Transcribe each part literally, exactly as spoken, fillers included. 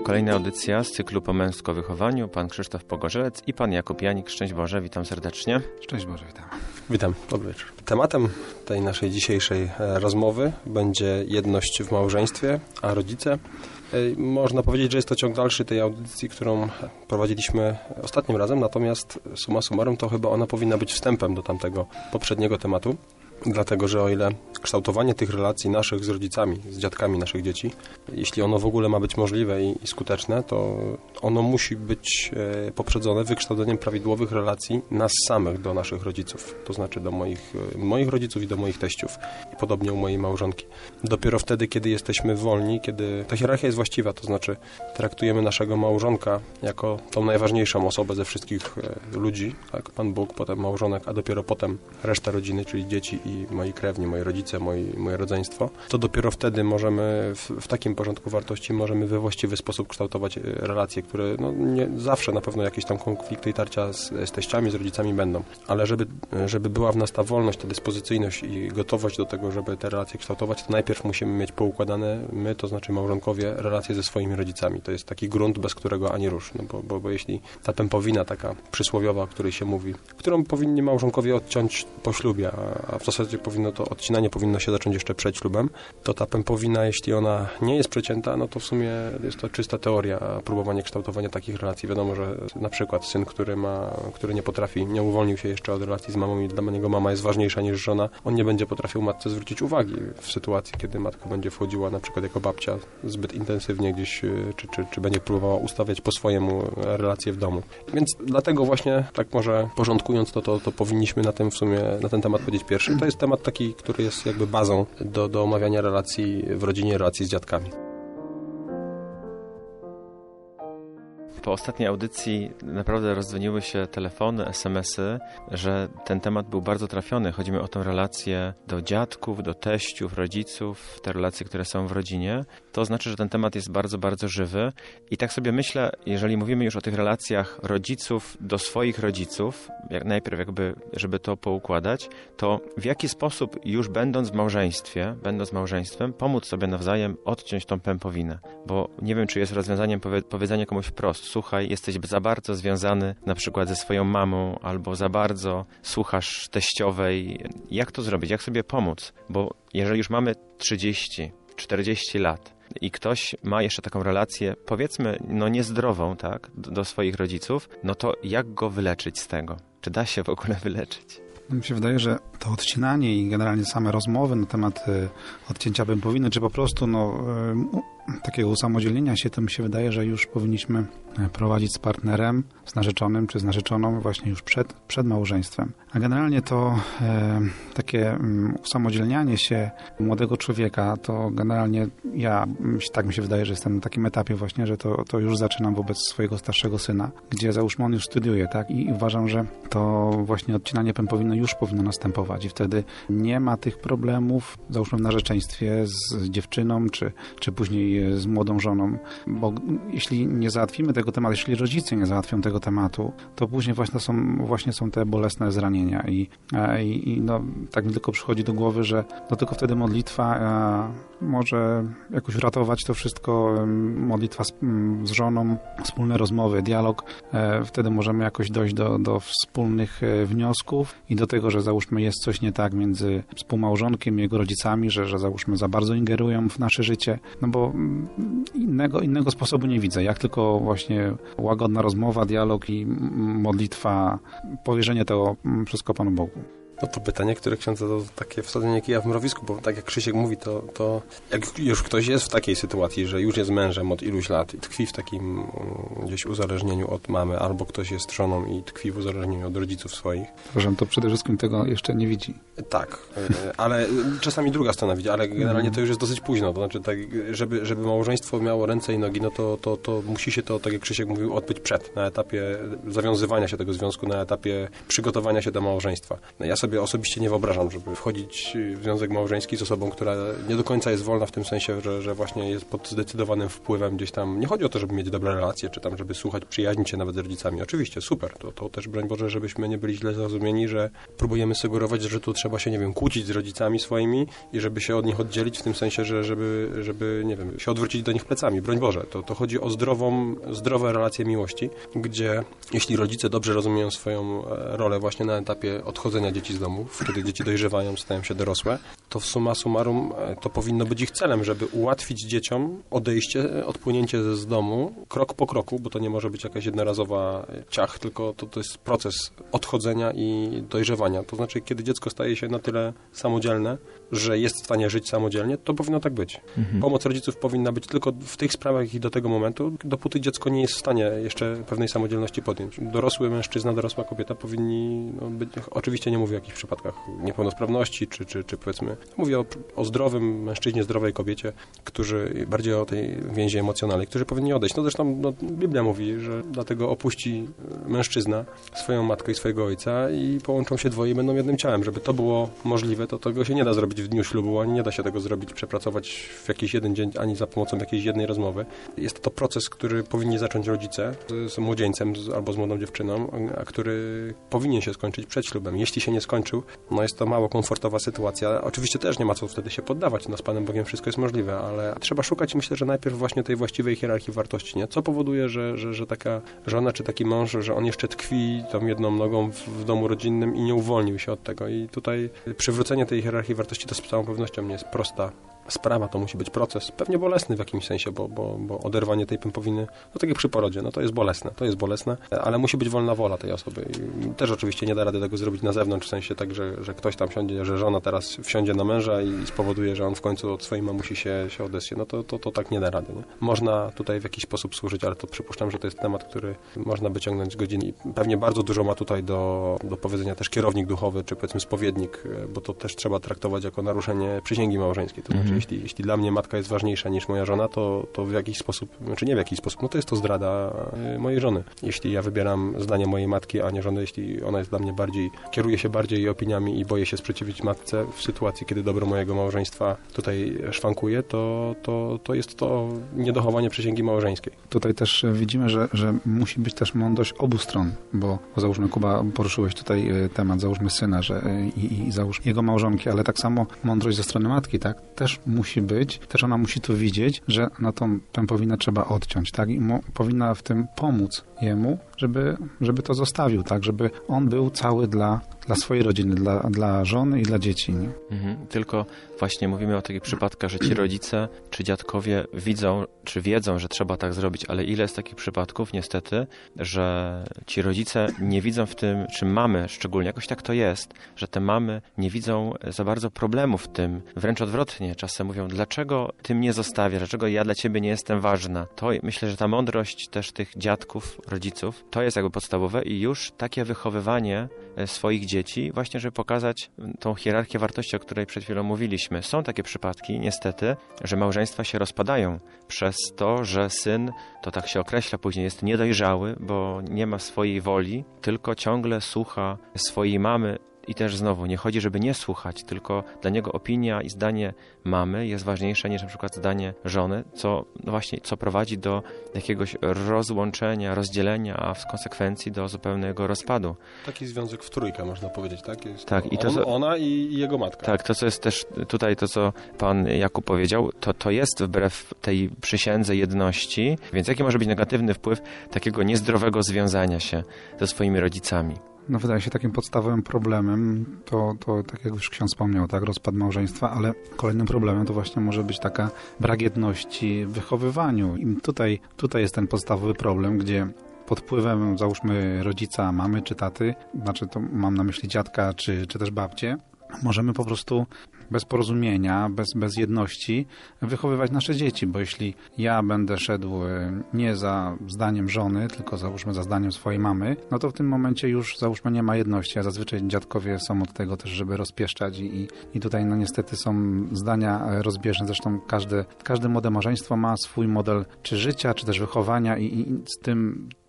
Kolejna audycja z cyklu Po męsko wychowaniu. Pan Krzysztof Pogorzelec i pan Jakub Janik. Szczęść Boże, witam serdecznie. Szczęść Boże, witam. Witam, dobry wieczór. Tematem tej naszej dzisiejszej rozmowy będzie jedność w małżeństwie, a rodzice. Można powiedzieć, że jest to ciąg dalszy tej audycji, którą prowadziliśmy ostatnim razem, natomiast summa summarum to chyba ona powinna być wstępem do tamtego poprzedniego tematu. Dlatego, że o ile kształtowanie tych relacji naszych z rodzicami, z dziadkami naszych dzieci, jeśli ono w ogóle ma być możliwe i, i skuteczne, to ono musi być e, poprzedzone wykształceniem prawidłowych relacji nas samych do naszych rodziców. To znaczy do moich, e, moich rodziców i do moich teściów. I podobnie u mojej małżonki. Dopiero wtedy, kiedy jesteśmy wolni, kiedy ta hierarchia jest właściwa, to znaczy traktujemy naszego małżonka jako tą najważniejszą osobę ze wszystkich e, ludzi, tak? Pan Bóg, potem małżonek, a dopiero potem reszta rodziny, czyli dzieci i i moi krewni, moi rodzice, moi, moje rodzeństwo, to dopiero wtedy możemy, w, w takim porządku wartości możemy we właściwy sposób kształtować relacje, które no, nie zawsze na pewno jakieś tam konflikty i tarcia z, z teściami, z rodzicami będą, ale żeby, żeby była w nas ta wolność, ta dyspozycyjność i gotowość do tego, żeby te relacje kształtować, to najpierw musimy mieć poukładane my, to znaczy małżonkowie, relacje ze swoimi rodzicami. To jest taki grunt, bez którego ani rusz, no bo, bo, bo jeśli ta pępowina taka przysłowiowa, o której się mówi, którą powinni małżonkowie odciąć po ślubie, a, a w zasadzie powinno to odcinanie powinno się zacząć jeszcze przed ślubem, to ta pępowina, jeśli ona nie jest przecięta, no to w sumie jest to czysta teoria, próbowanie kształtowania takich relacji. Wiadomo, że na przykład syn, który ma, który nie potrafi, nie uwolnił się jeszcze od relacji z mamą i dla niego mama jest ważniejsza niż żona, on nie będzie potrafił matce zwrócić uwagi w sytuacji, kiedy matka będzie wchodziła na przykład jako babcia zbyt intensywnie gdzieś, czy, czy, czy będzie próbowała ustawiać po swojemu relacje w domu. Więc dlatego właśnie, tak może porządkując to, to, to powinniśmy na tym w sumie, na ten temat powiedzieć pierwszy. To jest temat taki, który jest jakby bazą do, do omawiania relacji w rodzinie, relacji z dziadkami. Po ostatniej audycji naprawdę rozdzwoniły się telefony, es em esy, że ten temat był bardzo trafiony. Chodzi mi o tę relację do dziadków, do teściów, rodziców, te relacje, które są w rodzinie. To znaczy, że ten temat jest bardzo, bardzo żywy. I tak sobie myślę, jeżeli mówimy już o tych relacjach rodziców do swoich rodziców, jak najpierw jakby, żeby to poukładać, to w jaki sposób już będąc w małżeństwie, będąc małżeństwem, pomóc sobie nawzajem odciąć tą pępowinę. Bo nie wiem, czy jest rozwiązaniem powie- powiedzenie komuś wprost: słuchaj, jesteś za bardzo związany na przykład ze swoją mamą, albo za bardzo słuchasz teściowej. Jak to zrobić? Jak sobie pomóc? Bo jeżeli już mamy trzydzieści, czterdzieści lat i ktoś ma jeszcze taką relację, powiedzmy, no niezdrową, tak, do, do swoich rodziców, no to jak go wyleczyć z tego? Czy da się w ogóle wyleczyć? Mi się wydaje, że to odcinanie i generalnie same rozmowy na temat y, odcięcia pępowiny, czy po prostu no, y, takiego usamodzielnienia się, to mi się wydaje, że już powinniśmy prowadzić z partnerem, z narzeczonym czy z narzeczoną właśnie już przed, przed małżeństwem. A generalnie to y, takie y, usamodzielnianie się młodego człowieka, to generalnie ja, tak mi się wydaje, że jestem na takim etapie właśnie, że to, to już zaczynam wobec swojego starszego syna, gdzie załóżmy on już studiuje, tak? I, i uważam, że to właśnie odcinanie pępowiny już powinno następować i wtedy nie ma tych problemów, załóżmy w narzeczeństwie z dziewczyną, czy, czy później z młodą żoną, bo jeśli nie załatwimy tego tematu, jeśli rodzice nie załatwią tego tematu, to później właśnie są, właśnie są te bolesne zranienia i, i, i no, tak mi tylko przychodzi do głowy, że no tylko wtedy modlitwa a, może jakoś ratować to wszystko, modlitwa z, z żoną, wspólne rozmowy, dialog, e, wtedy możemy jakoś dojść do, do wspólnych wniosków i do tego, że załóżmy jest coś nie tak między współmałżonkiem i jego rodzicami, że, że załóżmy za bardzo ingerują w nasze życie, no bo innego, innego sposobu nie widzę, jak tylko właśnie łagodna rozmowa, dialog i modlitwa, powierzenie tego wszystko Panu Bogu. No to pytanie, które ksiądz zadał, to takie wsadzenie kija w mrowisku, bo tak jak Krzysiek mówi, to, to jak już ktoś jest w takiej sytuacji, że już jest mężem od iluś lat i tkwi w takim um, gdzieś uzależnieniu od mamy, albo ktoś jest żoną i tkwi w uzależnieniu od rodziców swoich. Proszę, to przede wszystkim tego jeszcze nie widzi. Tak, ale czasami druga strona widzi, ale generalnie to już jest dosyć późno, to znaczy tak, żeby, żeby małżeństwo miało ręce i nogi, no to, to, to musi się to, tak jak Krzysiek mówił, odbyć przed, na etapie zawiązywania się tego związku, na etapie przygotowania się do małżeństwa. No ja sobie sobie osobiście nie wyobrażam, żeby wchodzić w związek małżeński z osobą, która nie do końca jest wolna w tym sensie, że, że właśnie jest pod zdecydowanym wpływem gdzieś tam. Nie chodzi o to, żeby mieć dobre relacje, czy tam, żeby słuchać, przyjaźnić się nawet z rodzicami. Oczywiście, super. To, to też, broń Boże, żebyśmy nie byli źle zrozumieni, że próbujemy sugerować, że tu trzeba się, nie wiem, kłócić z rodzicami swoimi i żeby się od nich oddzielić w tym sensie, że żeby, żeby nie wiem, się odwrócić do nich plecami. Broń Boże. To, to chodzi o zdrową, zdrowe relacje miłości, gdzie jeśli rodzice dobrze rozumieją swoją rolę właśnie na etapie odchodzenia dzieci z domu, wtedy dzieci dojrzewają, stają się dorosłe, to w summa summarum to powinno być ich celem, żeby ułatwić dzieciom odejście, odpłynięcie z domu krok po kroku, bo to nie może być jakaś jednorazowa ciach, tylko to, to jest proces odchodzenia i dojrzewania. To znaczy, kiedy dziecko staje się na tyle samodzielne, że jest w stanie żyć samodzielnie, to powinno tak być. Mhm. Pomoc rodziców powinna być tylko w tych sprawach i do tego momentu, dopóty dziecko nie jest w stanie jeszcze pewnej samodzielności podjąć. Dorosły mężczyzna, dorosła kobieta powinni no, być, oczywiście nie mówię o jakichś przypadkach niepełnosprawności, czy, czy, czy powiedzmy, mówię o, o zdrowym mężczyźnie, zdrowej kobiecie, którzy bardziej o tej więzi emocjonalnej, którzy powinni odejść. No zresztą no, Biblia mówi, że dlatego opuści mężczyzna swoją matkę i swojego ojca i połączą się dwoje i będą jednym ciałem. Żeby to było możliwe, to tego się nie da zrobić w dniu ślubu, ani nie da się tego zrobić, przepracować w jakiś jeden dzień, ani za pomocą jakiejś jednej rozmowy. Jest to proces, który powinni zacząć rodzice z, z młodzieńcem z, albo z młodą dziewczyną, a który powinien się skończyć przed ślubem. Jeśli się nie skończył, no jest to mało komfortowa sytuacja. Oczywiście też nie ma co wtedy się poddawać. No z Panem Bogiem wszystko jest możliwe, ale trzeba szukać, myślę, że najpierw właśnie tej właściwej hierarchii wartości, nie? Co powoduje, że, że, że taka żona czy taki mąż, że on jeszcze tkwi tą jedną nogą w, w domu rodzinnym i nie uwolnił się od tego. I tutaj przywrócenie tej hierarchii wartości to z całą pewnością nie jest prosta sprawa, to musi być proces, pewnie bolesny w jakimś sensie, bo, bo, bo oderwanie tej pępowiny, no tak jak przy porodzie, no to jest bolesne, to jest bolesne, ale musi być wolna wola tej osoby. I też oczywiście nie da rady tego zrobić na zewnątrz, w sensie tak, że, że ktoś tam siądzie, że żona teraz wsiądzie na męża i spowoduje, że on w końcu od swojej mamusi się, się odessie. No to, to, to tak nie da rady. Nie? Można tutaj w jakiś sposób służyć, ale to przypuszczam, że to jest temat, który można by ciągnąć godziny i pewnie bardzo dużo ma tutaj do, do powiedzenia też kierownik duchowy, czy powiedzmy spowiednik, bo to też trzeba traktować jako naruszenie przysięgi małżeńskiej. To znaczy, jeśli, jeśli dla mnie matka jest ważniejsza niż moja żona, to, to w jakiś sposób, znaczy nie w jakiś sposób, no to jest to zdrada mojej żony. Jeśli ja wybieram zdanie mojej matki, a nie żony, jeśli ona jest dla mnie bardziej, kieruje się bardziej jej opiniami i boję się sprzeciwić matce w sytuacji, kiedy dobro mojego małżeństwa tutaj szwankuje, to, to, to jest to niedochowanie przysięgi małżeńskiej. Tutaj też widzimy, że, że musi być też mądrość obu stron, bo, bo załóżmy, Kuba, poruszyłeś tutaj temat, załóżmy syna, że i, i załóż jego małżonki, ale tak samo mądrość ze strony matki, tak, też musi być, też ona musi tu widzieć, że na tą pępowinę trzeba odciąć, tak, i mu, powinna w tym pomóc jemu, żeby, żeby to zostawił, tak, żeby on był cały dla, dla swojej rodziny, dla, dla żony i dla dzieci. Nie? Mhm. Tylko właśnie mówimy o takich przypadkach, że ci rodzice czy dziadkowie widzą, czy wiedzą, że trzeba tak zrobić, ale ile jest takich przypadków niestety, że ci rodzice nie widzą w tym, czy mamy szczególnie, jakoś tak to jest, że te mamy nie widzą za bardzo problemu w tym, wręcz odwrotnie, czasem mówią, dlaczego ty mnie zostawiasz, dlaczego ja dla ciebie nie jestem ważna. To myślę, że ta mądrość też tych dziadków, rodziców, to jest jakby podstawowe i już takie wychowywanie swoich dzieci, właśnie żeby pokazać tą hierarchię wartości, o której przed chwilą mówiliśmy. Są takie przypadki, niestety, że małżeństwa się rozpadają przez to, że syn, to tak się określa później, jest niedojrzały, bo nie ma swojej woli, tylko ciągle słucha swojej mamy. I też znowu, nie chodzi, żeby nie słuchać, tylko dla niego opinia i zdanie mamy jest ważniejsze niż na przykład zdanie żony, co no właśnie, co prowadzi do jakiegoś rozłączenia, rozdzielenia, a w konsekwencji do zupełnego rozpadu. Taki związek w trójkę, można powiedzieć, tak? Jest tak, to i to, on, co, ona i jego matka. Tak, to co jest też tutaj, to co pan Jakub powiedział, to, to jest wbrew tej przysiędze jedności, więc jaki może być negatywny wpływ takiego niezdrowego związania się ze swoimi rodzicami? No wydaje się takim podstawowym problemem, to, to tak jak już ksiądz wspomniał, tak, rozpad małżeństwa, ale kolejnym problemem to właśnie może być taka brak jedności w wychowywaniu. I tutaj, tutaj jest ten podstawowy problem, gdzie pod wpływem, załóżmy, rodzica, mamy czy taty, znaczy to mam na myśli dziadka czy, czy też babcię, możemy po prostu bez porozumienia, bez, bez jedności wychowywać nasze dzieci, bo jeśli ja będę szedł nie za zdaniem żony, tylko załóżmy za zdaniem swojej mamy, no to w tym momencie już załóżmy nie ma jedności, a zazwyczaj dziadkowie są od tego też, żeby rozpieszczać i, i tutaj no niestety są zdania rozbieżne, zresztą każde, każde młode małżeństwo ma swój model czy życia, czy też wychowania i, i z tym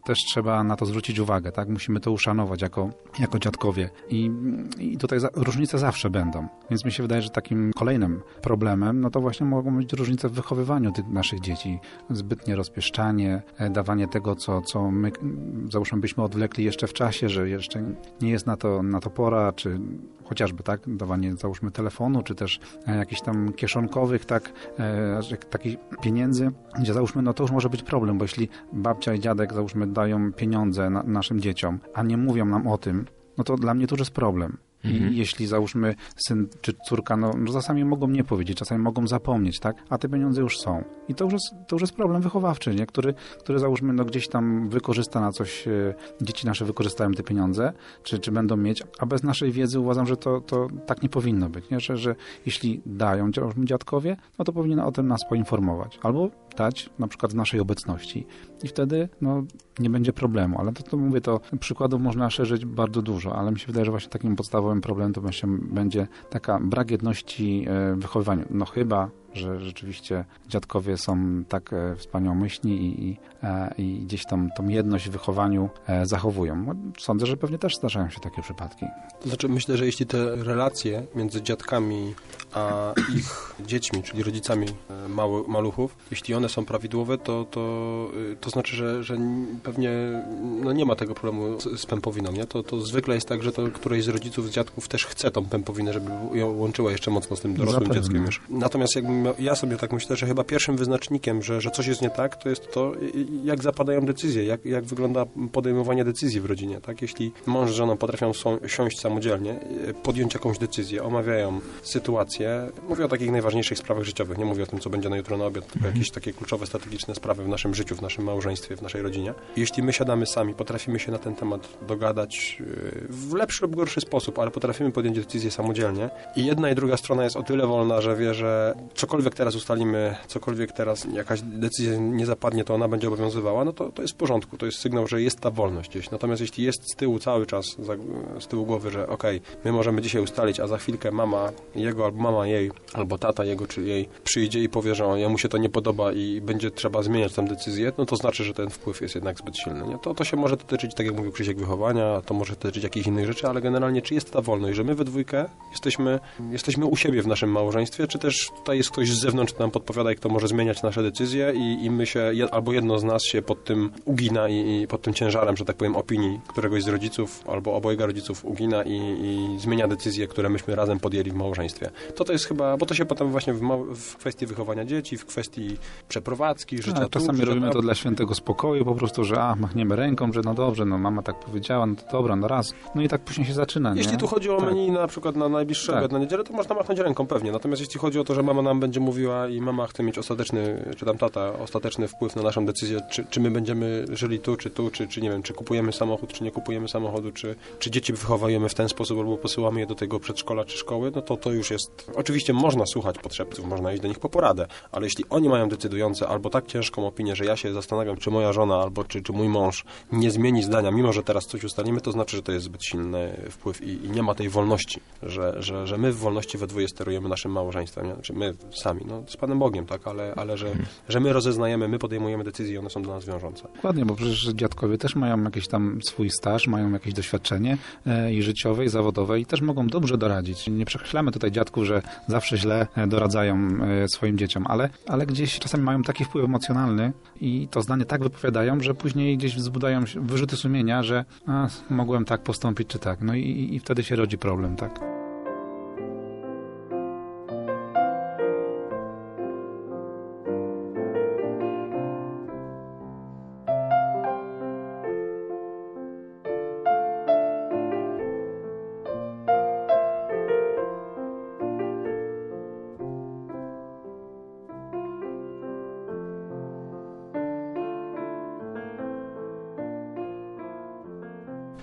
też trzeba na to zwrócić uwagę, tak? Musimy to uszanować jako, jako dziadkowie. I, i tutaj za, różnice zawsze będą. Więc mi się wydaje, że takim kolejnym problemem, no to właśnie mogą być różnice w wychowywaniu tych naszych dzieci. Zbytnie rozpieszczanie, dawanie tego, co, co my, załóżmy, byśmy odwlekli jeszcze w czasie, że jeszcze nie jest na to, na to pora, czy chociażby, tak, dawanie, załóżmy, telefonu, czy też e, jakichś tam kieszonkowych, tak, e, takich pieniędzy, gdzie, załóżmy, no to już może być problem, bo jeśli babcia i dziadek, załóżmy, dają pieniądze na, naszym dzieciom, a nie mówią nam o tym, no to dla mnie to już jest problem. I jeśli, załóżmy, syn czy córka, no, no czasami mogą nie powiedzieć, czasami mogą zapomnieć, tak? A te pieniądze już są. I to już jest, to już jest problem wychowawczy, nie? Który, który, załóżmy, no, gdzieś tam wykorzysta na coś, e, dzieci nasze wykorzystają te pieniądze, czy, czy będą mieć, a bez naszej wiedzy uważam, że to, to tak nie powinno być, nie? Że, że jeśli dają dziadkowie, no to powinien o tym nas poinformować. Albo dać, na przykład w naszej obecności. I wtedy, no, nie będzie problemu. Ale to, to mówię, to przykładów można szerzyć bardzo dużo, ale mi się wydaje, że właśnie takim podstawowym problemem to właśnie będzie taka brak jedności w wychowywaniu. No chyba, że rzeczywiście dziadkowie są tak e, wspaniałomyślni i, i, e, i gdzieś tam tą jedność w wychowaniu e, zachowują. Sądzę, że pewnie też zdarzają się takie przypadki. To znaczy, myślę, że jeśli te relacje między dziadkami a ich dziećmi, czyli rodzicami mały, maluchów, jeśli one są prawidłowe, to, to, to znaczy, że, że pewnie no nie ma tego problemu z, z pępowiną, nie? To, to zwykle jest tak, że to któryś z rodziców, z dziadków też chce tą pępowinę, żeby ją łączyła jeszcze mocno z tym dorosłym Zapewne. dzieckiem już. Natomiast jakbym ja sobie tak myślę, że chyba pierwszym wyznacznikiem, że, że coś jest nie tak, to jest to, jak zapadają decyzje, jak, jak wygląda podejmowanie decyzji w rodzinie, tak? Jeśli mąż z żoną potrafią siąść samodzielnie, podjąć jakąś decyzję, omawiają sytuację, mówię o takich najważniejszych sprawach życiowych, nie mówię o tym, co będzie na jutro na obiad, tylko jakieś takie kluczowe, strategiczne sprawy w naszym życiu, w naszym małżeństwie, w naszej rodzinie. Jeśli my siadamy sami, potrafimy się na ten temat dogadać w lepszy lub gorszy sposób, ale potrafimy podjąć decyzję samodzielnie i jedna i druga strona jest o tyle wolna, że wie, że cokolwiek teraz ustalimy, cokolwiek teraz jakaś decyzja nie zapadnie, to ona będzie obowiązywała, no to, to jest w porządku, to jest sygnał, że jest ta wolność gdzieś. Natomiast jeśli jest z tyłu cały czas, z tyłu głowy, że okej, okay, my możemy dzisiaj ustalić, a za chwilkę mama jego albo mama jej, albo tata jego czy jej przyjdzie i powie, że jemu się to nie podoba i będzie trzeba zmieniać tę decyzję, no to znaczy, że ten wpływ jest jednak zbyt silny. Nie? To, to się może dotyczyć, tak jak mówił Krzysiek, wychowania, to może dotyczyć jakichś innych rzeczy, ale generalnie czy jest ta wolność, że my we dwójkę jesteśmy, jesteśmy u siebie w naszym małżeństwie, czy też tutaj jest ktoś z zewnątrz, kto nam podpowiada, jak to może zmieniać nasze decyzje i, i my się, albo jedno z nas się pod tym ugina i, i pod tym ciężarem, że tak powiem, opinii któregoś z rodziców, albo obojga rodziców ugina i, i zmienia decyzje, które myśmy razem podjęli w małżeństwie. To to jest chyba, bo to się potem właśnie w, w kwestii wychowania dzieci, w kwestii przeprowadzki, życia tak, tu, czasami życia robimy tam. to dla świętego spokoju, po prostu, że a, machniemy ręką, że no dobrze, no mama tak powiedziała, no to dobra, no raz. No i tak później się zaczyna, nie? Jeśli tu chodzi o tak. menu na przykład na najbliższy tak. obiad na niedzielę, to można machnąć ręką pewnie. Natomiast jeśli chodzi o to, że mama nam będzie mówiła i mama chce mieć ostateczny, czy tam tata, ostateczny wpływ na naszą decyzję, czy, czy my będziemy żyli tu, czy tu, czy, czy nie wiem, czy kupujemy samochód, czy nie kupujemy samochodu, czy, czy dzieci wychowujemy w ten sposób, albo posyłamy je do tego przedszkola, czy szkoły, no to to już jest... Oczywiście można słuchać potrzebców, można iść do nich po poradę, ale jeśli oni mają decydujące albo tak ciężką opinię, że ja się zastanawiam, czy moja żona albo czy, czy mój mąż nie zmieni zdania, mimo że teraz coś ustalimy, to znaczy, że to jest zbyt silny wpływ i, i nie ma tej wolności, że, że, że my w wolności we dwoje sterujemy naszym małżeństwem, nie? Znaczy my sami, no z Panem Bogiem, tak, ale, ale że, że my rozeznajemy, my podejmujemy decyzje i one są dla nas wiążące. Dokładnie, bo przecież dziadkowie też mają jakiś tam swój staż, mają jakieś doświadczenie e, i życiowe, i zawodowe i też mogą dobrze doradzić. Nie przekreślamy tutaj dziadków, że zawsze źle doradzają e, swoim dzieciom, ale, ale gdzieś czasami mają taki wpływ emocjonalny i to zdanie tak wypowiadają, że później gdzieś wzbudzają wyrzuty sumienia, że a, mogłem tak postąpić, czy tak. No i, i wtedy się rodzi problem, tak.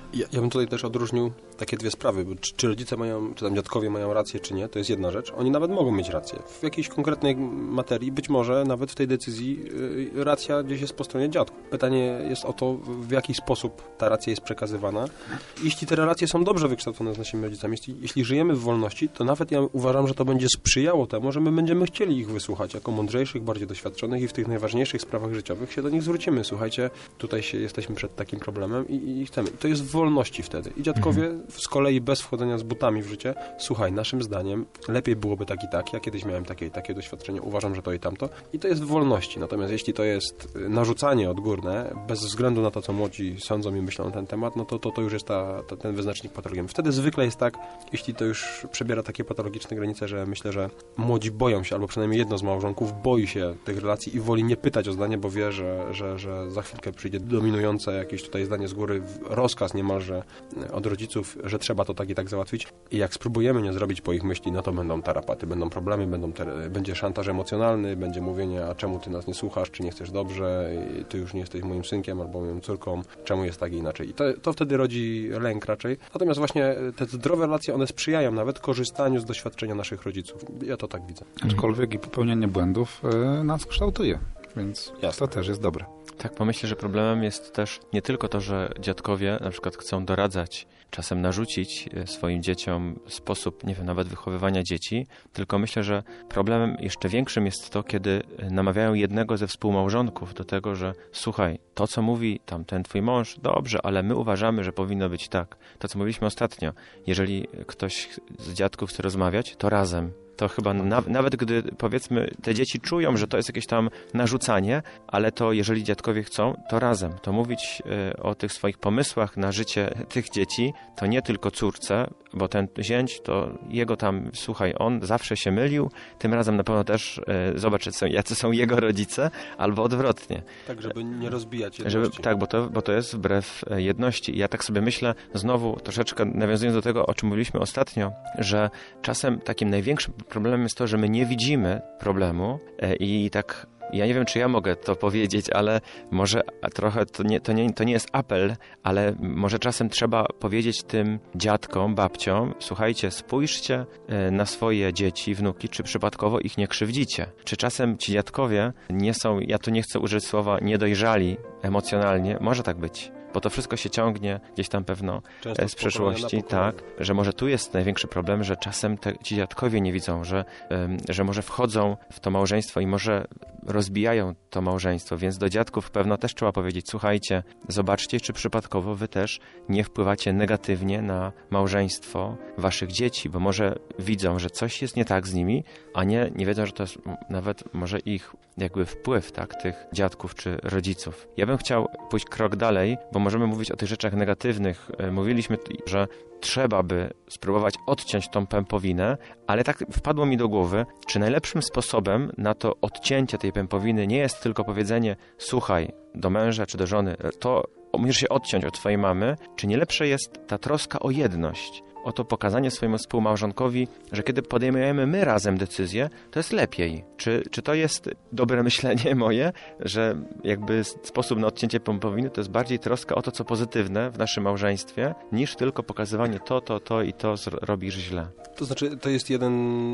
Ja, ja bym tutaj też odróżnił takie dwie sprawy, bo czy, czy rodzice mają, czy tam dziadkowie mają rację, czy nie, to jest jedna rzecz. Oni nawet mogą mieć rację. W jakiejś konkretnej materii, być może nawet w tej decyzji yy, racja gdzieś jest po stronie dziadków. Pytanie jest o to, w jaki sposób ta racja jest przekazywana. Jeśli te relacje są dobrze wykształcone z naszymi rodzicami, jeśli, jeśli żyjemy w wolności, to nawet ja uważam, że to będzie sprzyjało temu, że my będziemy chcieli ich wysłuchać jako mądrzejszych, bardziej doświadczonych i w tych najważniejszych sprawach życiowych się do nich zwrócimy. Słuchajcie, tutaj się jesteśmy przed takim problemem i, i chcemy. I to jest w wolności wtedy. I dziadkowie mhm. z kolei bez wchodzenia z butami w życie, słuchaj, naszym zdaniem lepiej byłoby tak i tak. Ja kiedyś miałem takie i takie doświadczenie, uważam, że to i tamto. I to jest w wolności. Natomiast jeśli to jest narzucanie odgórne, bez względu na to, co młodzi sądzą i myślą na ten temat, no to to, to już jest ta, ta, ten wyznacznik patologii. Wtedy zwykle jest tak, jeśli to już przebiera takie patologiczne granice, że myślę, że młodzi boją się, albo przynajmniej jedno z małżonków boi się tych relacji i woli nie pytać o zdanie, bo wie, że, że, że za chwilkę przyjdzie dominujące jakieś tutaj zdanie z góry, rozkaz niemalże od rodziców, że trzeba to tak i tak załatwić. I jak spróbujemy nie zrobić po ich myśli, no to będą tarapaty, będą problemy, będą te, będzie szantaż emocjonalny, będzie mówienie, a czemu ty nas nie słuchasz, czy nie chcesz dobrze, ty już nie jesteś moim synkiem albo moją córką, czemu jest tak i inaczej. I to, to wtedy rodzi lęk raczej. Natomiast właśnie te zdrowe relacje, one sprzyjają nawet korzystaniu z doświadczenia naszych rodziców. Ja to tak widzę. Aczkolwiek i popełnianie błędów y, nas kształtuje, więc Jasne. to też jest dobre. Tak, pomyślę, że problemem jest też nie tylko to, że dziadkowie na przykład chcą doradzać, czasem narzucić swoim dzieciom sposób, nie wiem, nawet wychowywania dzieci, tylko myślę, że problemem jeszcze większym jest to, kiedy namawiają jednego ze współmałżonków do tego, że słuchaj, to co mówi tam ten twój mąż, dobrze, ale my uważamy, że powinno być tak. To co mówiliśmy ostatnio, jeżeli ktoś z dziadków chce rozmawiać, to razem. To chyba na, nawet gdy, powiedzmy, te dzieci czują, że to jest jakieś tam narzucanie, ale to jeżeli dziadkowie chcą, to razem. To mówić y, o tych swoich pomysłach na życie tych dzieci, to nie tylko córce, bo ten zięć, to jego tam, słuchaj, on zawsze się mylił, tym razem na pewno też y, zobacz, jacy są jego rodzice, albo odwrotnie. Tak, żeby nie rozbijać jedności. Żeby, tak, bo to, bo to jest wbrew jedności. I ja tak sobie myślę, znowu troszeczkę nawiązując do tego, o czym mówiliśmy ostatnio, że czasem takim największym problemem jest to, że my nie widzimy problemu i tak, ja nie wiem, czy ja mogę to powiedzieć, ale może trochę to nie, to nie, to nie jest apel, ale może czasem trzeba powiedzieć tym dziadkom, babciom, słuchajcie, spójrzcie na swoje dzieci, wnuki, czy przypadkowo ich nie krzywdzicie. Czy czasem ci dziadkowie nie są, ja tu nie chcę użyć słowa niedojrzali emocjonalnie, może tak być. Bo to wszystko się ciągnie gdzieś tam pewno Często z przeszłości, tak, że może tu jest największy problem, że czasem te, ci dziadkowie nie widzą, że, um, że może wchodzą w to małżeństwo i może rozbijają to małżeństwo, więc do dziadków pewno też trzeba powiedzieć, słuchajcie, zobaczcie, czy przypadkowo wy też nie wpływacie negatywnie na małżeństwo waszych dzieci, bo może widzą, że coś jest nie tak z nimi, a nie, nie wiedzą, że to jest nawet może ich jakby wpływ, tak, tych dziadków czy rodziców. Ja bym chciał pójść krok dalej, bo możemy mówić o tych rzeczach negatywnych. Mówiliśmy, że trzeba by spróbować odciąć tą pępowinę, ale tak wpadło mi do głowy, czy najlepszym sposobem na to odcięcie tej pępowiny nie jest tylko powiedzenie, słuchaj, do męża czy do żony, to musisz się odciąć od twojej mamy, czy nie lepsze jest ta troska o jedność, o to pokazanie swojemu współmałżonkowi, że kiedy podejmujemy my razem decyzję, to jest lepiej. Czy, czy to jest dobre myślenie moje, że jakby sposób na odcięcie pępowiny to jest bardziej troska o to, co pozytywne w naszym małżeństwie, niż tylko pokazywanie to, to, to i to robisz źle. To znaczy, to jest jeden,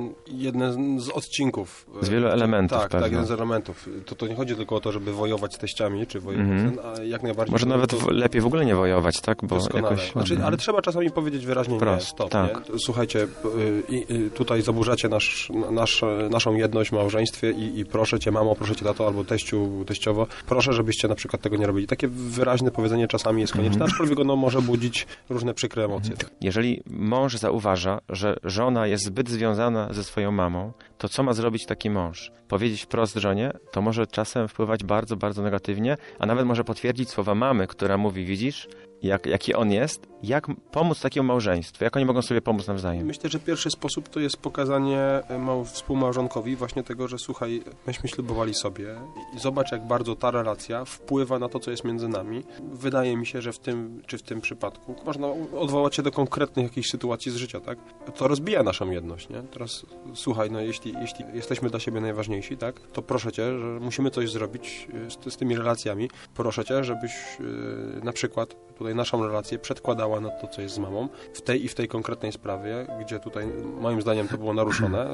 jeden z odcinków. Z wielu elementów. Tak, pewno. tak, jeden z elementów. To, to nie chodzi tylko o to, żeby wojować z teściami, czy wojować, mm-hmm. a jak najbardziej... Może nawet to... lepiej w ogóle nie wojować, tak? Bo jakoś... znaczy, ale trzeba czasami powiedzieć wyraźnie nie, stop, tak. nie? Słuchajcie, tutaj zaburzacie nasz, nasz, naszą jedność w małżeństwie i, i proszę cię, mamo, proszę cię, tato, albo teściu, teściowo, proszę, żebyście na przykład tego nie robili. Takie wyraźne powiedzenie czasami jest konieczne, mm-hmm. aczkolwiek ono może budzić różne przykre emocje. Mm-hmm. Jeżeli mąż zauważa, że żona jest zbyt związana ze swoją mamą, to co ma zrobić taki mąż? Powiedzieć wprost żonie, to może czasem wpływać bardzo, bardzo negatywnie, a nawet może potwierdzić słowa mamy, która mówi, widzisz, jak, jaki on jest, jak pomóc takiemu małżeństwu, jak oni mogą sobie pomóc nawzajem. Myślę, że pierwszy sposób to jest pokazanie mał, współmałżonkowi właśnie tego, że słuchaj, myśmy ślubowali sobie i zobacz, jak bardzo ta relacja wpływa na to, co jest między nami. Wydaje mi się, że w tym, czy w tym przypadku można odwołać się do konkretnych jakichś sytuacji z życia, tak? To rozbija naszą jedność, nie? Teraz słuchaj, no jeśli, jeśli jesteśmy dla siebie najważniejsi, tak? To proszę cię, że musimy coś zrobić z, z tymi relacjami. Proszę cię, żebyś yy, na przykład tutaj naszą relację przedkładała na to, co jest z mamą, w tej i w tej konkretnej sprawie, gdzie tutaj moim zdaniem to było naruszone,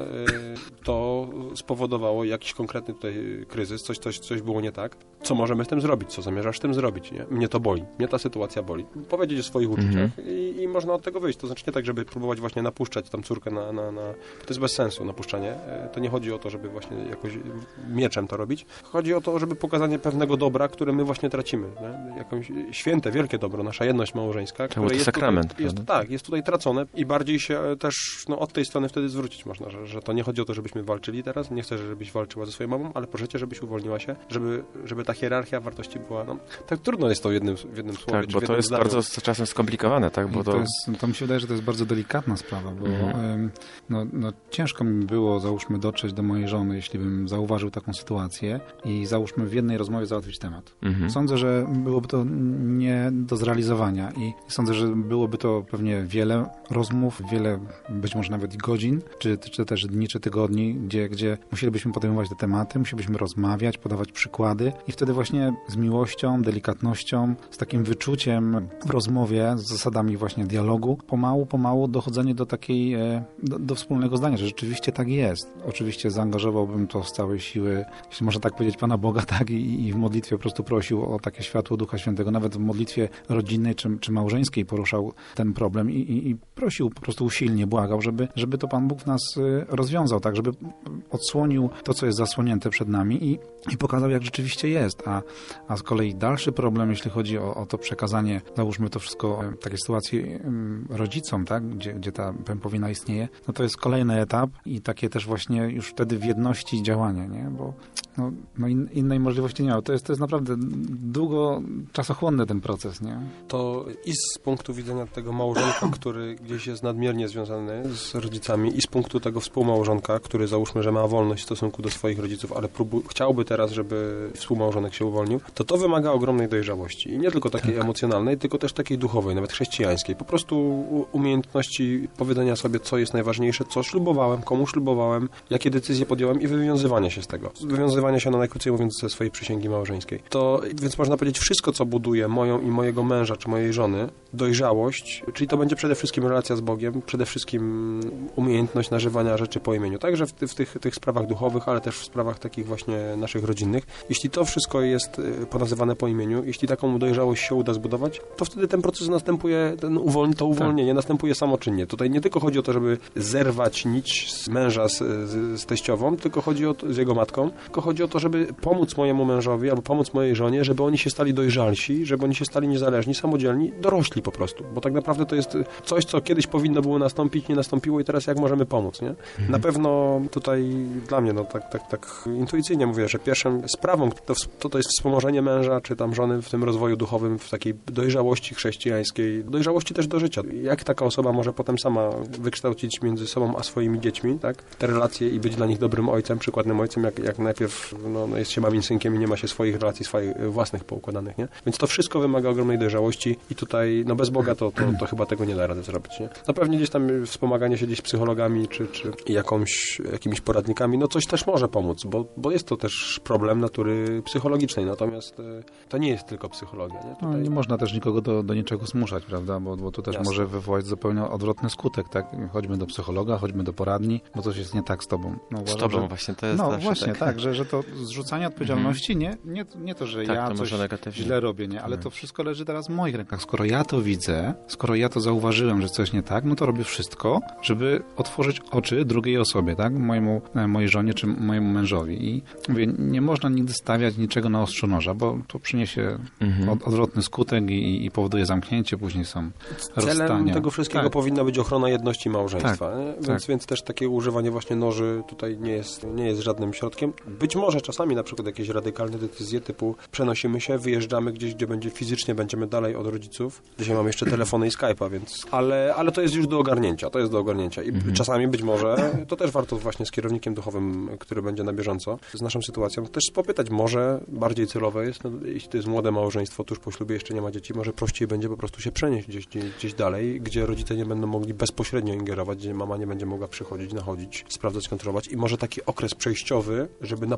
to spowodowało jakiś konkretny tutaj kryzys, coś, coś, coś było nie tak. Co możemy z tym zrobić? Co zamierzasz z tym zrobić? Nie? Mnie to boli. Mnie ta sytuacja boli. Powiedzieć o swoich uczuciach mm-hmm. i, i można od tego wyjść. To znaczy nie tak, żeby próbować właśnie napuszczać tam córkę na, na, na... To jest bez sensu napuszczanie. To nie chodzi o to, żeby właśnie jakoś mieczem to robić. Chodzi o to, żeby pokazanie pewnego dobra, które my właśnie tracimy. Nie? Jakąś święte, wielkie dobro, nasza jedność małżeńska, które to jest sakrament. Tutaj, jest, tak, jest tutaj tracone i bardziej się też no, od tej strony wtedy zwrócić można, że, że to nie chodzi o to, żebyśmy walczyli teraz. Nie chcę, żebyś walczyła ze swoją mamą, ale proszę cię, żebyś uwolniła się, żeby, żeby ta hierarchia wartości była... No, tak trudno jest to w jednym, w jednym słowie. Tak, bo to jest zdaniu. bardzo czasem skomplikowane, tak? Bo to... To, jest, to mi się wydaje, że to jest bardzo delikatna sprawa, bo mhm. no, no, ciężko mi było, załóżmy, dotrzeć do mojej żony, jeśli bym zauważył taką sytuację i załóżmy w jednej rozmowie załatwić temat. Mhm. Sądzę, że byłoby to nie do zrealizowania i sądzę, że byłoby to pewnie wiele rozmów, wiele być może nawet godzin, czy, czy też dni, czy tygodni, gdzie, gdzie musielibyśmy podejmować te tematy, musielibyśmy rozmawiać, podawać przykłady i wtedy właśnie z miłością, delikatnością, z takim wyczuciem w rozmowie, z zasadami właśnie dialogu, pomału, pomału dochodzenie do takiej, do, do wspólnego zdania, że rzeczywiście tak jest. Oczywiście zaangażowałbym to z całej siły, jeśli można tak powiedzieć, Pana Boga, tak, i, i w modlitwie po prostu prosił o takie światło Ducha Świętego, nawet w modlitwie rodzinnej czy, czy małżeńskiej poruszał ten problem i, i, i prosił po prostu usilnie, błagał, żeby, żeby to Pan Bóg w nas rozwiązał, tak, żeby odsłonił to, co jest zasłonięte przed nami i, i pokazał, jak rzeczywiście jest. A, a z kolei dalszy problem, jeśli chodzi o, o to przekazanie, załóżmy to wszystko, takie sytuacje rodzicom, tak, gdzie, gdzie ta pępowina istnieje, no to jest kolejny etap i takie też właśnie już wtedy w jedności działania, nie, bo no, no in, innej możliwości nie ma. To jest, to jest naprawdę długo czasochłonny ten proces, nie? To i z punktu widzenia tego małżonka, który gdzieś jest nadmiernie związany z rodzicami i z punktu tego współmałżonka, który załóżmy, że ma wolność w stosunku do swoich rodziców, ale próbu- chciałby teraz, żeby współmałżonek się uwolnił, to to wymaga ogromnej dojrzałości. I nie tylko takiej tak. emocjonalnej, tylko też takiej duchowej, nawet chrześcijańskiej. Po prostu umiejętności powiedzenia sobie, co jest najważniejsze, co ślubowałem, komu ślubowałem, jakie decyzje podjąłem i wywiązywania się z tego. Wywiązywania się, no najkrócej mówiąc, ze swojej przysięgi małżeńskiej. To, więc można powiedzieć, wszystko, co buduje moją i mojego męża, czy mojej żony, dojrzałość, czyli to będzie przede wszystkim relacja z Bogiem, przede wszystkim umiejętność nażywania rzeczy po imieniu. Także w, w tych, tych sprawach duchowych, ale też w sprawach takich właśnie naszych rodzinnych. Jeśli to wszystko jest ponazywane po imieniu, jeśli taką dojrzałość się uda zbudować, to wtedy ten proces następuje, ten uwolni, to uwolnienie tak. następuje samoczynnie. Tutaj nie tylko chodzi o to, żeby zerwać nić z męża z, z, z teściową, tylko chodzi o to, z jego matką, tylko chodzi o to, żeby pomóc mojemu mężowi albo pomóc mojej żonie, żeby oni się stali dojrzalsi, żeby oni się stali niezależni, samodzielni, dorośli po prostu. Bo tak naprawdę to jest coś, co kiedyś powinno było nastąpić, nie nastąpiło i teraz jak możemy pomóc, nie? Mhm. Na pewno tutaj dla mnie, no tak, tak, tak intuicyjnie mówię, że pierwszą sprawą to, to, to jest wspomożenie męża czy tam żony w tym rozwoju duchowym, w takiej dojrzałości chrześcijańskiej, dojrzałości też do życia. Jak taka osoba może potem sama wykształcić między sobą a swoimi dziećmi, tak? Te relacje i być dla nich dobrym ojcem, przykładnym ojcem, jak, jak najpierw no, no jest się mamim synkiem i nie ma się swoich relacji, swoich własnych poukładanych, nie? Więc to wszystko wymaga ogromnej dojrzałości i tutaj, no bez Boga to, to, to chyba tego nie da rady zrobić, nie? No pewnie gdzieś tam wspomaganie się gdzieś psychologami czy, czy jakąś, jakimiś poradnikami, no coś też może pomóc, bo, bo jest to też problem natury psychologicznej, natomiast to nie jest tylko psychologia, nie? Tutaj... No, nie można też nikogo do, do niczego zmuszać, prawda? Bo, bo to też Jasne. może wywołać zupełnie odwrotny skutek, tak? Chodźmy do psychologa, chodźmy do poradni, bo coś jest nie tak z tobą. No, uważam, z tobą że... właśnie, to jest No właśnie, tak, tak że, że to zrzucanie odpowiedzialności, nie, nie, nie to, że tak, ja to coś negatywnie. źle robię, nie? Ale to wszystko leży teraz w moich rękach. Skoro ja to widzę, skoro ja to zauważyłem, że coś nie tak, no to robię wszystko, żeby otworzyć oczy drugiej osobie, tak? Mojemu, mojej żonie czy mojemu mężowi. I mówię, nie można nigdy stawiać niczego na ostrzu noża, bo to przyniesie mhm. od, odwrotny skutek i, i powoduje zamknięcie, później są rozstania. Celem tego wszystkiego tak. powinna być ochrona jedności małżeństwa. Tak. Więc, tak. więc też takie używanie właśnie noży tutaj nie jest, nie jest żadnym środkiem. Być może czasami na przykład jakieś radykalne decyzje typu przenosimy się, wyjeżdżamy gdzieś, gdzie będzie fizycznie, będziemy dalej od rodziców. Dzisiaj mam jeszcze telefony i Skype'a, więc... Ale, ale to jest już do ogarnięcia, to jest do ogarnięcia. I mhm. czasami być może, to też warto właśnie z kierownikiem duchowym, który będzie na bieżąco z naszą sytuacją, też popytać, może bardziej celowe jest, no, jeśli to jest młode małżeństwo, tuż po ślubie jeszcze nie ma dzieci, może prościej będzie po prostu się przenieść gdzieś, gdzieś, gdzieś dalej, gdzie rodzice nie będą mogli bezpośrednio ingerować, gdzie mama nie będzie mogła przychodzić, nachodzić, sprawdzać, kontrolować i może taki okres przejściowy, żeby na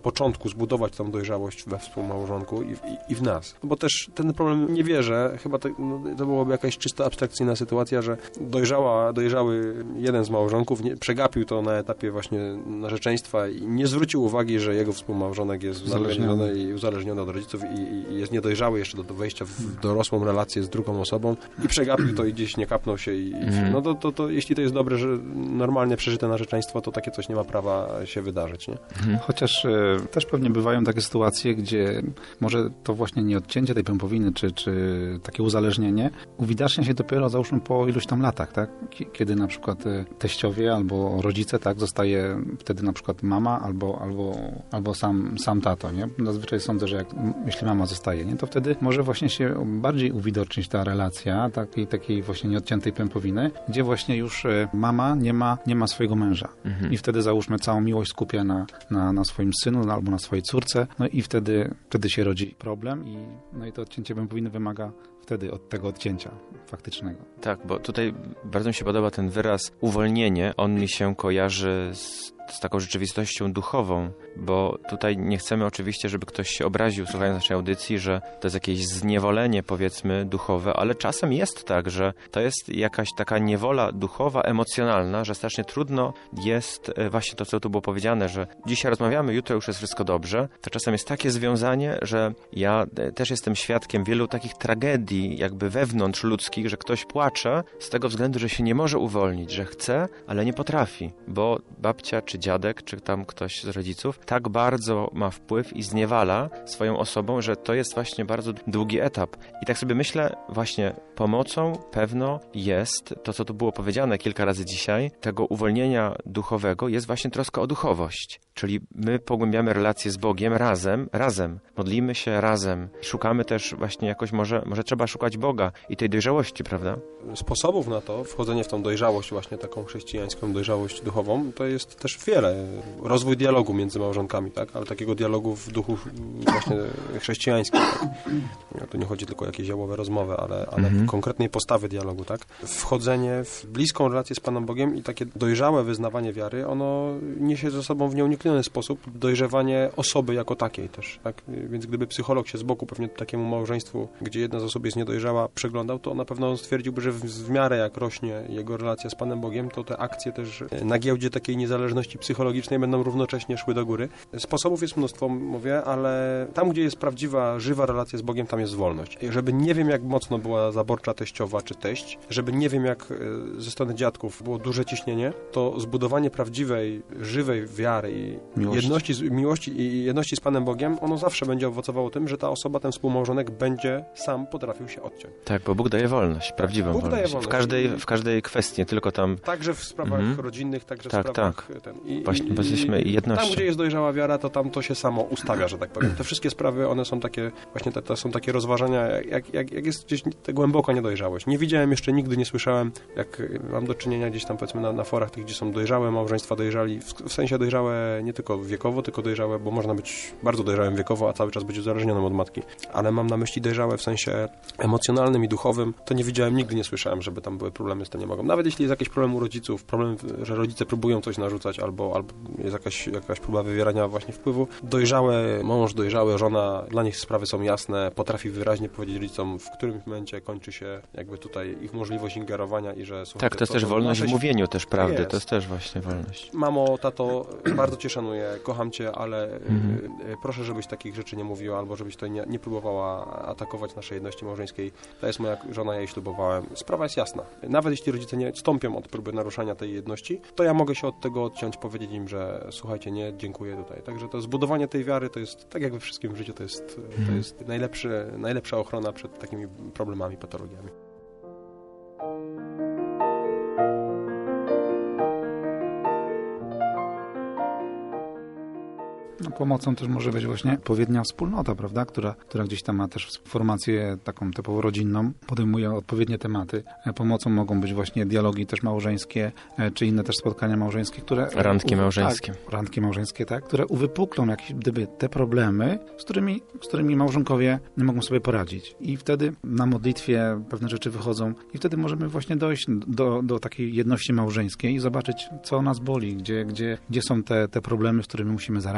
początku zbudować tą dojrzałość we współmałżonku i, i, i w nas. Bo też ten problem nie wierzę, chyba to, no, to byłoby jakaś czysto abstrakcyjna sytuacja, że dojrzała, dojrzały jeden z małżonków nie, przegapił to na etapie właśnie narzeczeństwa i nie zwrócił uwagi, że jego współmałżonek jest uzależniony i uzależniony od rodziców i, i jest niedojrzały jeszcze do, do wejścia w dorosłą relację z drugą osobą i przegapił to i gdzieś nie kapnął się i, mm. no to, to, to jeśli to jest dobre, że normalnie przeżyte narzeczeństwo, to takie coś nie ma prawa się wydarzyć, nie? Chociaż e, też pewnie bywają takie sytuacje, gdzie może to właśnie nie odcięcie tej pępowiny, czy, czy takie uzależnienie uwidacznia się dopiero załóżmy po iluś tam latach, tak? Kiedy na przykład e, teściowie albo rodzice, tak? Zostaje wtedy na przykład mama albo, albo, albo sam, sam tato, nie? Zazwyczaj sądzę, że jak, jeśli mama zostaje, nie? To wtedy może właśnie się bardziej uwidocznić ta relacja takiej, takiej właśnie nieodciętej pępowiny, gdzie właśnie już mama nie ma, nie ma swojego męża. Mhm. I wtedy załóżmy całą miłość skupia na, na, na swoim synu albo na swojej córce, no i wtedy, wtedy się rodzi problem i, no i to odcięcie pępowiny wymaga wtedy od tego odcięcia faktycznego. Tak, bo tutaj bardzo mi się podoba ten wyraz uwolnienie. On mi się kojarzy z z taką rzeczywistością duchową, bo tutaj nie chcemy oczywiście, żeby ktoś się obraził słuchając naszej audycji, że to jest jakieś zniewolenie, powiedzmy, duchowe, ale czasem jest tak, że to jest jakaś taka niewola duchowa, emocjonalna, że strasznie trudno jest właśnie to, co tu było powiedziane, że dzisiaj rozmawiamy, jutro już jest wszystko dobrze, to czasem jest takie związanie, że ja też jestem świadkiem wielu takich tragedii jakby wewnątrz ludzkich, że ktoś płacze z tego względu, że się nie może uwolnić, że chce, ale nie potrafi, bo babcia czy dziadek, czy tam ktoś z rodziców tak bardzo ma wpływ i zniewala swoją osobą, że to jest właśnie bardzo długi etap. I tak sobie myślę, właśnie pomocą pewno jest to, co tu było powiedziane kilka razy dzisiaj, tego uwolnienia duchowego jest właśnie troska o duchowość. Czyli my pogłębiamy relacje z Bogiem razem, razem. Modlimy się razem. Szukamy też właśnie jakoś, może, może trzeba szukać Boga i tej dojrzałości, prawda? Sposobów na to, wchodzenie w tą dojrzałość, właśnie taką chrześcijańską dojrzałość duchową, to jest też wiele. Rozwój dialogu między małżonkami, tak? Ale takiego dialogu w duchu właśnie chrześcijańskim. Tak? Tu nie chodzi tylko o jakieś jałowe rozmowy, ale, ale mhm. konkretnej postawy dialogu, tak? Wchodzenie w bliską relację z Panem Bogiem i takie dojrzałe wyznawanie wiary, ono niesie ze sobą w nieunikniony sposób dojrzewanie osoby jako takiej też, tak? Więc gdyby psycholog się z boku pewnie takiemu małżeństwu, gdzie jedna z osób jest niedojrzała, przyglądał, to na pewno on stwierdziłby, że w, w miarę jak rośnie jego relacja z Panem Bogiem, to te akcje też na giełdzie takiej niezależności psychologicznej będą równocześnie szły do góry. Sposobów jest mnóstwo, mówię, ale tam, gdzie jest prawdziwa, żywa relacja z Bogiem, tam jest wolność. Żeby nie wiem, jak mocno była zaborcza teściowa czy teść, żeby nie wiem, jak ze strony dziadków było duże ciśnienie, to zbudowanie prawdziwej, żywej wiary i miłości. Jedności, z, miłości i jedności z Panem Bogiem, ono zawsze będzie owocowało tym, że ta osoba, ten współmałżonek będzie sam potrafił się odciąć. Tak, bo Bóg daje wolność, prawdziwą Bóg wolność. Daje wolność. W każdej, w każdej kwestii, nie tylko tam... Także w sprawach mm-hmm. rodzinnych, także tak, w sprawach... Tak, ten. I, Właśnie, i, bo jesteśmy jednością. Tam, gdzie jest dojrzała wiara, to tam to się samo ustawia, że tak powiem. Te wszystkie sprawy, one są takie, właśnie te, to są takie rozważania, jak, jak, jak jest gdzieś ta głęboka niedojrzałość. Nie widziałem jeszcze, nigdy nie słyszałem, jak mam do czynienia gdzieś tam, powiedzmy, na, na forach tych, gdzie są dojrzałe małżeństwa, dojrzali, w, w sensie dojrzałe nie tylko wiekowo, tylko dojrzałe, bo można być bardzo dojrzałym wiekowo, a cały czas być uzależnionym od matki. Ale mam na myśli dojrzałe w sensie emocjonalnym i duchowym. To nie widziałem, nigdy nie słyszałem, żeby tam były problemy z tym nie mogą. Nawet jeśli jest jakiś problem u rodziców, problem, że rodzice próbują coś narzucać, albo, albo jest jakaś, jakaś próba wywierania właśnie wpływu. Dojrzałe mąż, dojrzałe żona, dla nich sprawy są jasne, potrafi wyraźnie powiedzieć rodzicom, w którym momencie kończy się jakby tutaj ich możliwość ingerowania i że... Słuchajcie, tak, to jest też wolność w mówieniu też prawdy, jest. To jest też właśnie wolność. Mamo, tato, bardzo cię szanuję, kocham cię, ale mhm. proszę, żebyś takich rzeczy nie mówiła, albo żebyś to nie, nie próbowała atakować naszej jedności małżeńskiej. To jest moja żona, ja jej ślubowałem. Sprawa jest jasna. Nawet jeśli rodzice nie stąpią od próby naruszania tej jedności, to ja mogę się od tego odciąć, powiedzieć im, że słuchajcie, nie, dziękuję tutaj. Także to zbudowanie tej wiary to jest, tak jak we wszystkim w życiu, to jest, to jest najlepszy, najlepsza ochrona przed takimi problemami, patologiami. No, pomocą też może być właśnie odpowiednia wspólnota, prawda, która, która gdzieś tam ma też formację taką typowo rodzinną, podejmuje odpowiednie tematy. Pomocą mogą być właśnie dialogi też małżeńskie, czy inne też spotkania małżeńskie, które... Randki u, małżeńskie. Tak, randki małżeńskie, tak, które uwypuklą jakieś gdyby te problemy, z którymi, z którymi małżonkowie nie mogą sobie poradzić. I wtedy na modlitwie pewne rzeczy wychodzą i wtedy możemy właśnie dojść do, do takiej jedności małżeńskiej i zobaczyć, co nas boli, gdzie, gdzie, gdzie są te, te problemy, z którymi musimy zaradzić, gdzie musimy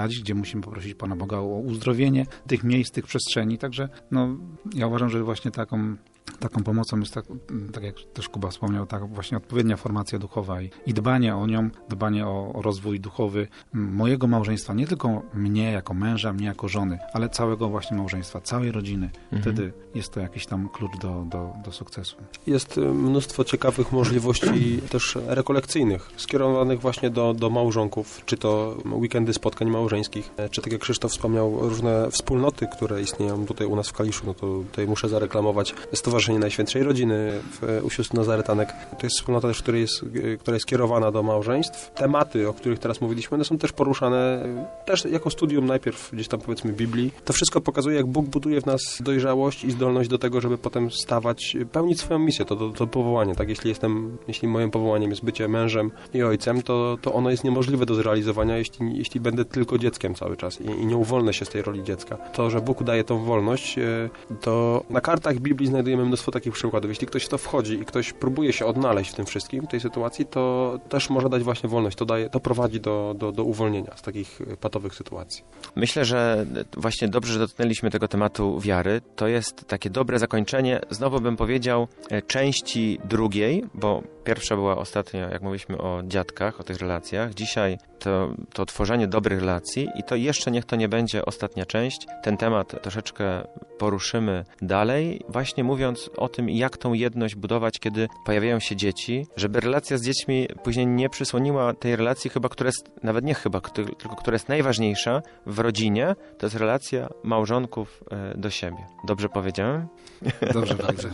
musimy poprosić Pana Boga o uzdrowienie tych miejsc, tych przestrzeni. Także no, ja uważam, że właśnie taką Taką pomocą jest, tak, tak jak też Kuba wspomniał, tak właśnie odpowiednia formacja duchowa i, i dbanie o nią, dbanie o, o rozwój duchowy mojego małżeństwa, nie tylko mnie jako męża, mnie jako żony, ale całego właśnie małżeństwa, całej rodziny. Mhm. Wtedy jest to jakiś tam klucz do, do, do sukcesu. Jest mnóstwo ciekawych możliwości też rekolekcyjnych, skierowanych właśnie do, do małżonków, czy to weekendy spotkań małżeńskich, czy tak jak Krzysztof wspomniał, różne wspólnoty, które istnieją tutaj u nas w Kaliszu, no to tutaj muszę zareklamować Stowarzyszenie Najświętszej Rodziny w, u sióstr Nazaretanek. To jest wspólnota też, która jest, która jest kierowana do małżeństw. Tematy, o których teraz mówiliśmy, one są też poruszane też jako studium najpierw gdzieś tam powiedzmy Biblii. To wszystko pokazuje, jak Bóg buduje w nas dojrzałość i zdolność do tego, żeby potem stawać, pełnić swoją misję, to, to, to powołanie. Tak, jeśli jestem, jeśli moim powołaniem jest bycie mężem i ojcem, to, to ono jest niemożliwe do zrealizowania, jeśli, jeśli będę tylko dzieckiem cały czas i, i nie uwolnę się z tej roli dziecka. To, że Bóg daje tą wolność, to na kartach Biblii znajdujemy mnóstwo takich przykładów. Jeśli ktoś w to wchodzi i ktoś próbuje się odnaleźć w tym wszystkim, w tej sytuacji, to też może dać właśnie wolność. To, daje, to prowadzi do, do, do uwolnienia z takich patowych sytuacji. Myślę, że właśnie dobrze, że dotknęliśmy tego tematu wiary. To jest takie dobre zakończenie, znowu bym powiedział, części drugiej, bo pierwsza była ostatnio, jak mówiliśmy o dziadkach, o tych relacjach. Dzisiaj to, to tworzenie dobrych relacji i to jeszcze niech to nie będzie ostatnia część. Ten temat troszeczkę poruszymy dalej, właśnie mówiąc o tym, jak tą jedność budować, kiedy pojawiają się dzieci, żeby relacja z dziećmi później nie przysłoniła tej relacji chyba, która jest, nawet nie chyba, tylko która jest najważniejsza w rodzinie, to jest relacja małżonków do siebie. Dobrze powiedziałem? Dobrze, dobrze.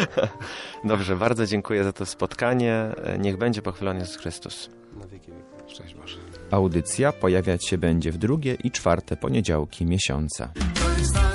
Dobrze, bardzo dziękuję za to spotkanie. Niech będzie pochwalony Jezus Chrystus. Na wieki wieków. Szczęść Boże. Audycja pojawiać się będzie w drugie i czwarte poniedziałki miesiąca.